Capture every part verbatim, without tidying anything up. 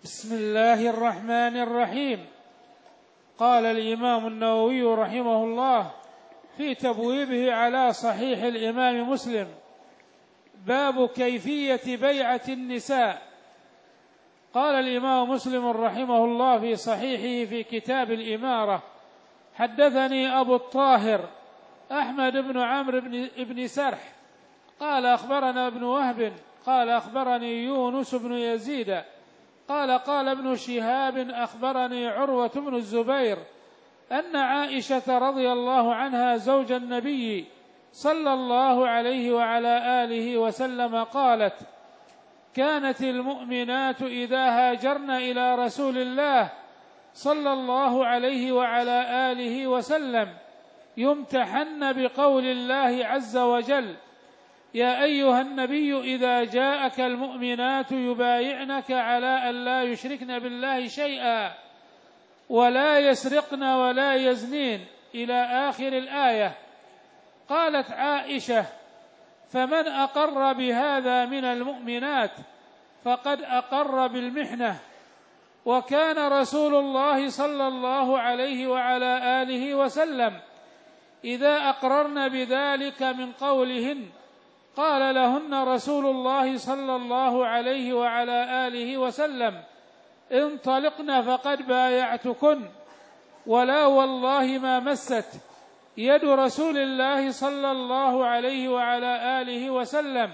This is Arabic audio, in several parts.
بسم الله الرحمن الرحيم. قال الإمام النووي رحمه الله في تبويبه على صحيح الإمام مسلم: باب كيفية بيعة النساء. قال الإمام مسلم رحمه الله في صحيحه في كتاب الإمارة: حدثني أبو الطاهر أحمد بن عمرو بن سرح قال أخبرنا ابن وهب قال أخبرني يونس بن يزيد قال قال ابن شهاب أخبرني عروة بن الزبير أن عائشة رضي الله عنها زوج النبي صلى الله عليه وعلى آله وسلم قالت: كانت المؤمنات إذا هاجرن إلى رسول الله صلى الله عليه وعلى آله وسلم يمتحن بقول الله عز وجل: يا أيها النبي إذا جاءك المؤمنات يبايعنك على أن لا يشركن بالله شيئا ولا يسرقن ولا يزنين إلى آخر الآية. قالت عائشة: فمن أقر بهذا من المؤمنات فقد أقر بالمحنة. وكان رسول الله صلى الله عليه وعلى آله وسلم إذا أقررن بذلك من قولهن قال لهن رسول الله صلى الله عليه وعلى آله وسلم: انطلقن فقد بايعتكن. ولا والله ما مست يد رسول الله صلى الله عليه وعلى آله وسلم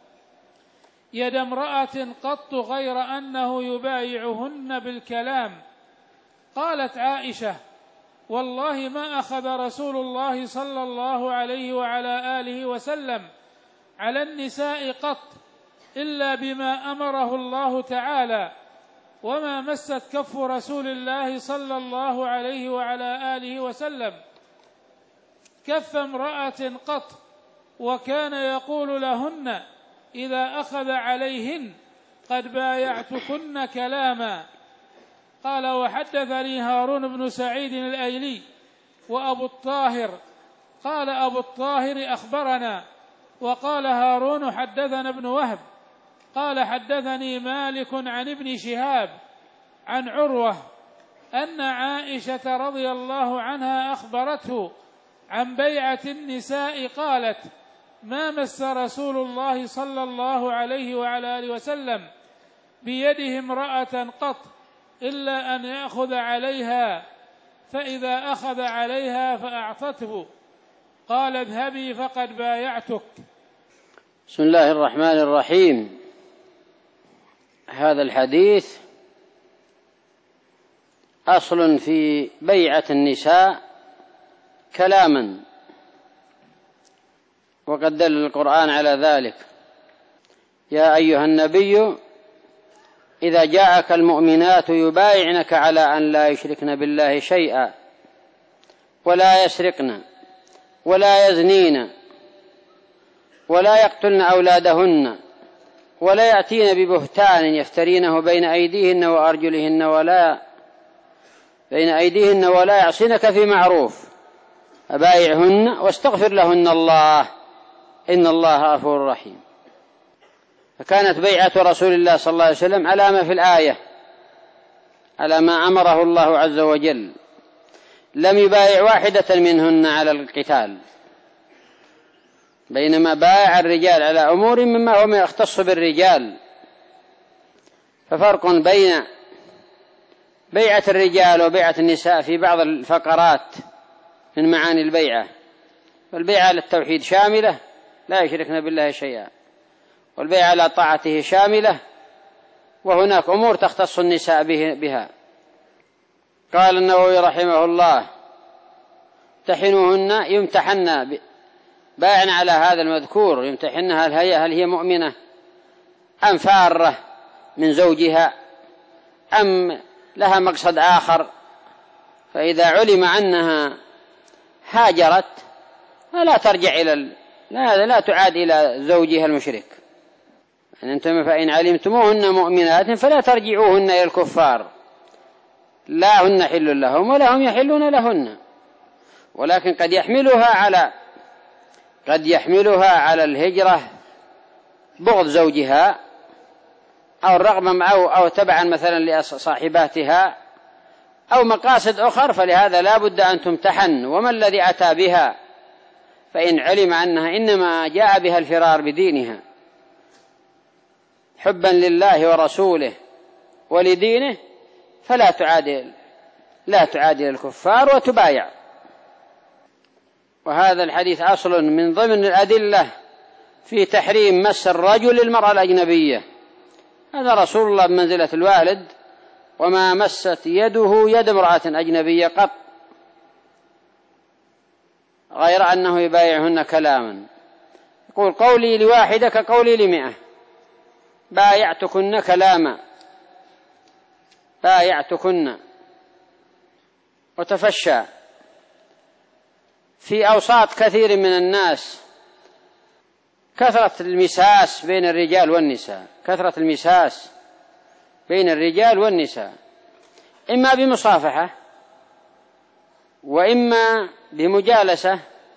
يد امرأة قط غير أنه يبايعهن بالكلام. قالت عائشة: والله ما أخذ رسول الله صلى الله عليه وعلى آله وسلم على النساء قط إلا بما أمره الله تعالى، وما مست كف رسول الله صلى الله عليه وعلى آله وسلم كف امرأة قط، وكان يقول لهن إذا أخذ عليهن: قد بايعتكن كلاما. قال: وحدثني هارون بن سعيد الأيلي وأبو الطاهر. قال أبو الطاهر: أخبرنا. وقال هارون: حدثنا ابن وهب قال حدثني مالك عن ابن شهاب عن عروة أن عائشة رضي الله عنها أخبرته عن بيعة النساء قالت: ما مس رسول الله صلى الله عليه وعلى آله وسلم بيده امرأة قط إلا أن يأخذ عليها، فإذا أخذ عليها فأعطته قال: اذهبي فقد بايعتك. بسم الله الرحمن الرحيم. هذا الحديث أصل في بيعة النساء كلاما، وقد دل القرآن على ذلك: يا أيها النبي إذا جاءك المؤمنات يبايعنك على أن لا يشركن بالله شيئا ولا يسرقن ولا يزنين ولا يقتلن أولادهن ولا يأتين ببهتان يفترينه بين أيديهن وأرجلهن ولا بين أيديهن ولا يعصينك في معروف فبايعهن واستغفر لهن الله إن الله غفور رحيم. فكانت بيعة رسول الله صلى الله عليه وسلم على ما في الآية، على ما أمره الله عز وجل، لم يبايع واحدة منهن على القتال، بينما بايع الرجال على أمور مما هو يختص بالرجال. ففرق بين بيعة الرجال وبيعة النساء في بعض الفقرات من معاني البيعة. والبيعة على التوحيد شاملة، لا يشركن بالله شيئا، والبيعة على طاعته شاملة، وهناك أمور تختص النساء بها. قال النووي رحمه الله: امتحنوهن، يمتحن باين على هذا المذكور، يمتحنها هل هي, هل هي مؤمنة أم فارة من زوجها أم لها مقصد آخر. فإذا علم أنها هاجرت فلا ترجع إلى لا, لا تعاد إلى زوجها المشرك. يعني أنتم فإن علمتموهن مؤمنات فلا ترجعوهن إلى الكفار، لا هن حل لهم ولا هم يحلون لهن، ولكن قد يحملها على قد يحملها على الهجرة بغض زوجها أو الرغبة أو, أو تبعا مثلا لصاحباتها أو مقاصد أخر، فلهذا لا بد أن تمتحن. وما الذي أتى بها؟ فإن علم أنها إنما جاء بها الفرار بدينها حبا لله ورسوله ولدينه، فلا تعادل لا تعادل الكفار وتبايع. وهذا الحديث أصل من ضمن الأدلة في تحريم مس الرجل المرأة الأجنبية. هذا رسول الله بمنزلة الوالد، وما مست يده يد امرأة أجنبية قط، غير أنه يبايعهن كلاما. يقول قولي لواحدة كقولي لمئة، بايعتكن كلاما، بايعتكن. وتفشى في أوساط كثير من الناس كثرة المساس بين الرجال والنساء، كثرة المساس بين الرجال والنساء، إما بمصافحة وإما بمجالسة،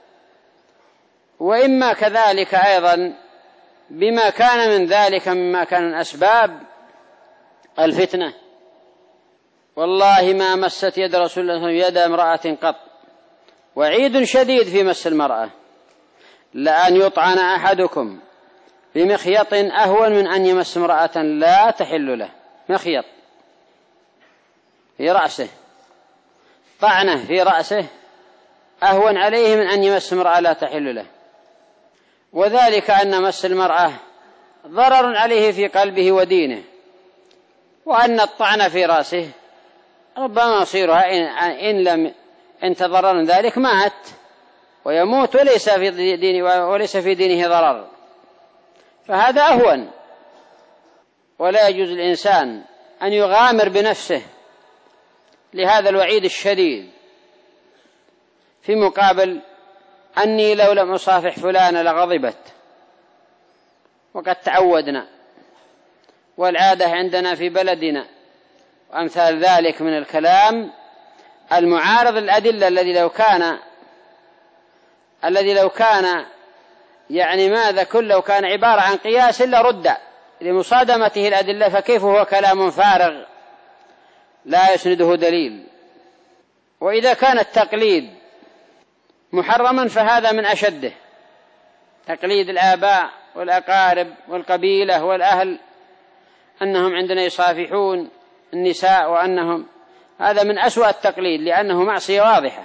وإما كذلك أيضا بما كان من ذلك مما كان من أسباب الفتنة. والله ما مست يد رسول الله يد امرأة قط. وعيد شديد في مس المرأة، لأن يطعن أحدكم بمخيط أهون من أن يمس امرأة لا تحل له. مخيط في رأسه، طعنه في رأسه أهون عليه من أن يمس امرأة لا تحل له. وذلك أن مس المرأة ضرر عليه في قلبه ودينه، وأن الطعن في رأسه ربما يصيرها إن لم إن تضرر من ذلك مات ويموت وليس في دينه وليس في دينه ضرر، فهذا أهون. ولا يجوز الإنسان أن يغامر بنفسه لهذا الوعيد الشديد، في مقابل أني لو لم أصافح فلان لغضبت. وقد تعودنا، والعادة عندنا في بلدنا وأمثال ذلك من الكلام المعارض الأدلة، الذي لو كان الذي لو كان يعني ماذا كل لو كان عبارة عن قياس إلا رد لمصادمته الأدلة، فكيف هو كلام فارغ لا يسنده دليل. وإذا كان التقليد محرما فهذا من أشده، تقليد الآباء والأقارب والقبيلة والأهل أنهم عندنا يصافحون النساء، وأنهم هذا من أسوأ التقليد، لأنه معصية واضحة.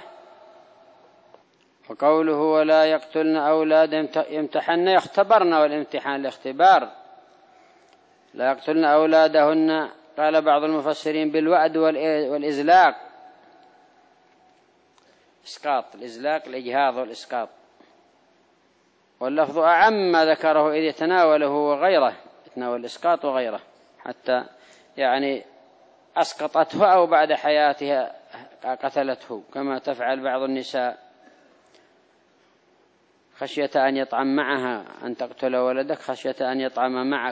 وقوله ولا يقتلن أولاد يمتحن يختبرن، والامتحان الاختبار. لا يقتلن أولادهن، قال بعض المفسرين بالوأد والإزلاق، إسقاط الإزلاق الإجهاض والإسقاط. واللفظ أعم ما ذكره إذ يتناوله وغيره، يتناول الإسقاط وغيره، حتى يعني أسقطته أو بعد حياتها قتلته، كما تفعل بعض النساء خشية أن يطعم معها، أن تقتل ولدك خشية أن يطعم معك.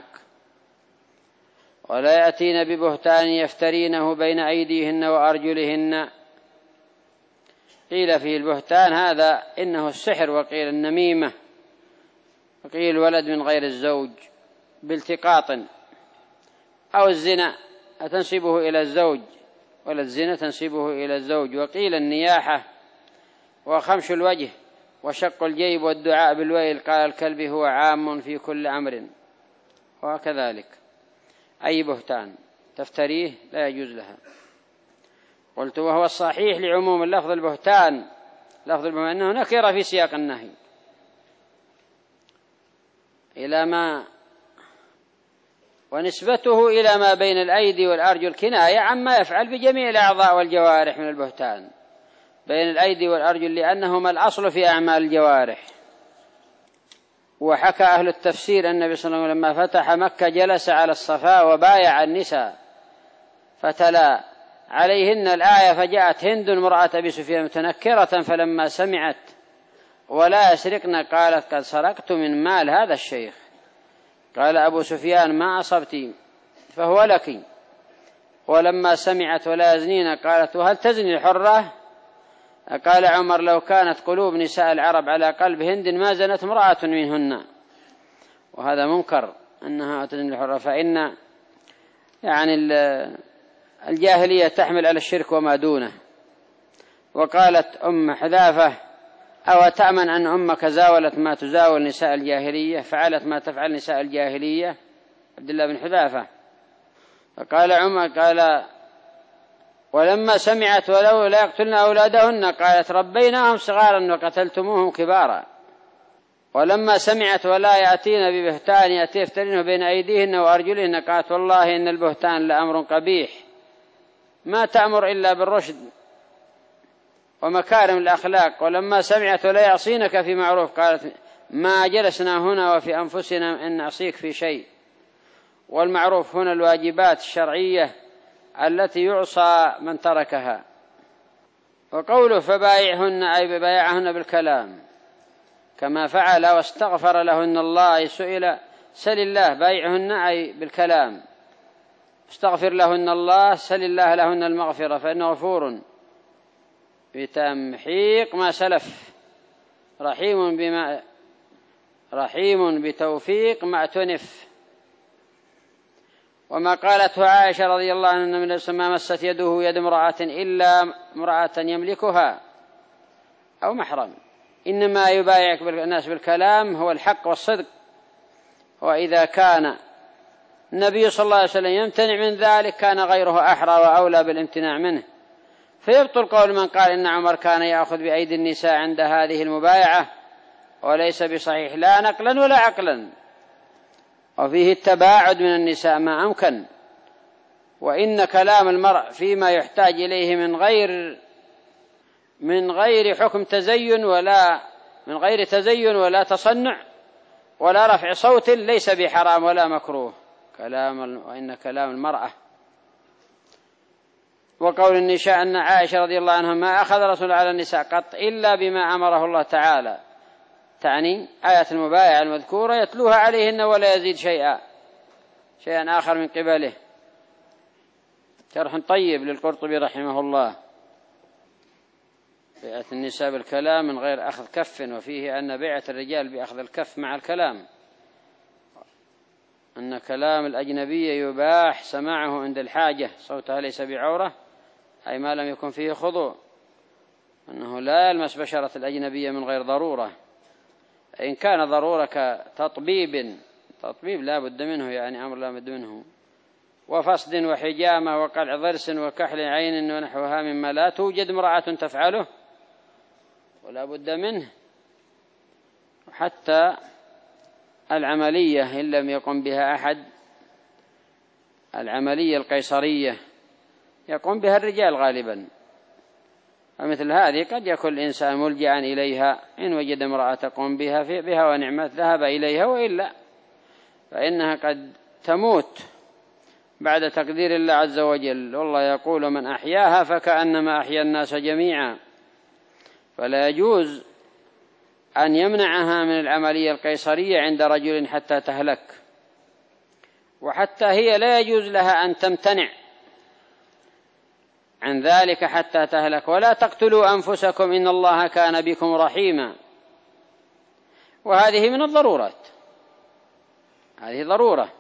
ولا يأتين ببهتان يفترينه بين أيديهن وأرجلهن. قيل فيه البهتان هذا إنه السحر، وقيل النميمة، وقيل الولد من غير الزوج بالتقاط، أو الزنا تنسبه إلى الزوج، ولا الزنا تنسبه إلى الزوج. وقيل النياحة وخمش الوجه وشق الجيب والدعاء بالويل. قال الكلب هو عام في كل أمر. وكذلك أي بهتان تفتريه لا يجوز لها. قلت وهو الصحيح لعموم اللفظ البهتان، لفظ البهتان أنه نكر في سياق النهي إلى ما ونسبته إلى ما بين الأيدي والأرجل كناية عما يفعل بجميع الأعضاء والجوارح من البهتان. بين الأيدي والأرجل لأنهما الأصل في أعمال الجوارح. وحكى أهل التفسير أن النبي صلى الله عليه وسلم لما فتح مكة جلس على الصفا وبايع النساء، فتلا عليهن الآية، فجاءت هند امرأة أبي سفيان متنكرة، فلما سمعت ولا يسرقن قالت قد سرقت من مال هذا الشيخ. قال أبو سفيان ما أصبت فهو لك. ولما سمعت ولا يزنين قالت وهل تزني الحرة؟ قال عمر لو كانت قلوب نساء العرب على قلب هند ما زنت امرأة منهن. وهذا منكر أنها تزني الحرة، فإن يعني الجاهلية تحمل على الشرك وما دونه. وقالت أم حذافة: أو تأمن أن أمك زاولت ما تزاول نساء الجاهلية، فعلت ما تفعل نساء الجاهلية، عبد الله بن حذافة. فقال عمر قال: ولما سمعت ولو لا يقتلن أولادهن قالت: ربيناهم صغارا وقتلتموهم كبارا. ولما سمعت ولا يأتين ببهتان يأتي يفترنه بين أيديهن وأرجلهن قالت: والله إن البهتان لأمر قبيح ما تأمر إلا بالرشد ومكارم الأخلاق. ولما سمعت ولا يعصينك في معروف قالت: ما جلسنا هنا وفي أنفسنا أن نعصيك في شيء. والمعروف هنا الواجبات الشرعية التي يعصى من تركها. وقوله فبايعهن أي ببايعهن بالكلام كما فعل واستغفر لهن الله. سئل سل الله بايعهن أي بالكلام، استغفر لهن الله، سل الله لهن المغفرة فإنه غفور بتمحيق ما سلف رحيم بما رحيم بتوفيق ما اعتنف. وما قالته عائشة رضي الله عنها من ما مست يده يد امرأة إلا امرأة يملكها أو محرم، إنما يبايعك الناس بالكلام هو الحق والصدق. وإذا كان النبي صلى الله عليه وسلم يمتنع من ذلك كان غيره أحرى وأولى بالامتناع منه. فيبطل قول من قال إن عمر كان يأخذ بأيدي النساء عند هذه المبايعة، وليس بصحيح لا نقلا ولا عقلا، وفيه التباعد من النساء ما أمكن. وإن كلام المرء فيما يحتاج إليه من غير من غير حكم تزين ولا من غير تزين ولا تصنع ولا رفع صوت ليس بحرام ولا مكروه كلام. وإن كلام المرأة. وقول النساء أن عائشة رضي الله عنها ما أخذ رسول على النساء قط إلا بما أمره الله تعالى، تعني آية المبايعة المذكورة يتلوها عليهن ولا يزيد شيئا شيئا آخر من قبله. شرح طيب للقرطبي رحمه الله. بيعة النساء بالكلام من غير أخذ كف، وفيه أن بيعة الرجال بأخذ الكف مع الكلام، أن كلام الأجنبية يباح سماعه عند الحاجة، صوتها ليس بعورة أي ما لم يكن فيه خضوع، أنه لا يلمس بشرة الأجنبية من غير ضرورة. إن كان ضرورة كتطبيب تطبيب لا بد منه، يعني أمر لا بد منه، وفصد وحجامة وقلع ضرس وكحل عين ونحوها مما لا توجد امرأة تفعله ولا بد منه. حتى العملية إن لم يقم بها أحد، العملية القيصرية يقوم بها الرجال غالبا، فمثل هذه قد يكون الإنسان ملجأ إليها إن وجد امرأة تقوم بها في بها ونعمت ذهب إليها، وإلا فإنها قد تموت بعد تقدير الله عز وجل. والله يقول من أحياها فكأنما أحيا الناس جميعا، فلا يجوز أن يمنعها من العملية القيصرية عند رجل حتى تهلك، وحتى هي لا يجوز لها أن تمتنع عن ذلك حتى تهلك. ولا تقتلوا أنفسكم إن الله كان بكم رحيما. وهذه من الضرورات، هذه ضرورة،